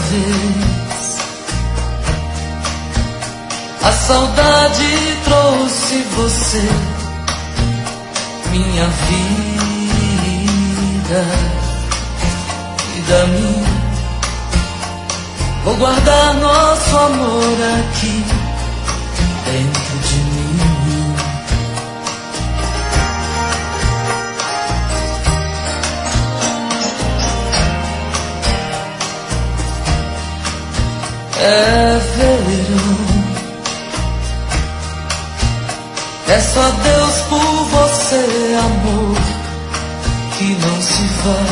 vez. A saudade trouxe você, minha vida, vida minha. Vou guardar nosso amor aqui dentro de mim. É verão, é só Deus por você, amor, que não se vai.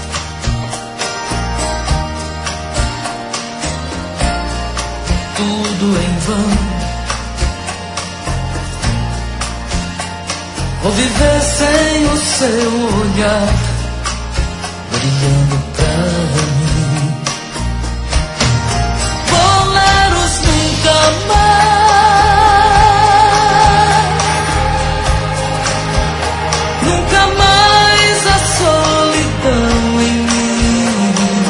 Tudo em vão. Vou viver sem o seu olhar brilhando pra mim. Boleros nunca mais, nunca mais a solidão em mim.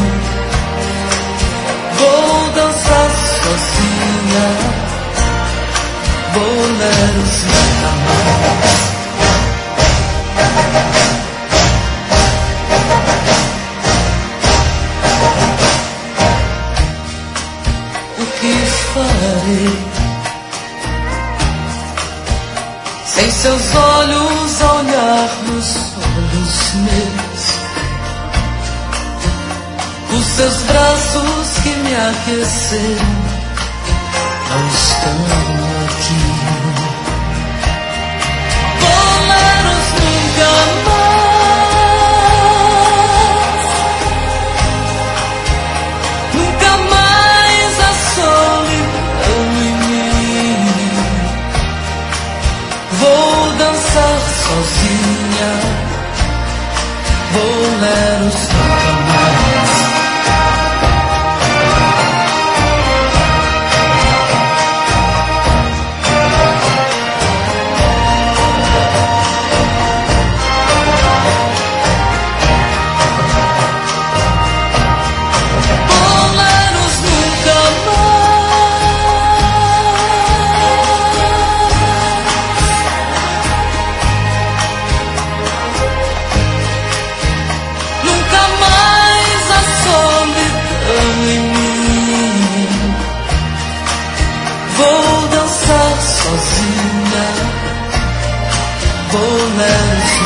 Vou dançar sozinha, boleros nunca mais. O que farei sem seus olhos a olhar nos olhos meus? Os seus braços que me aqueceram não estão aqui. Boleros nunca mais, nunca mais a solidão em mim. Vou dançar sozinha, boleros nunca mais. Sozinha, boleros.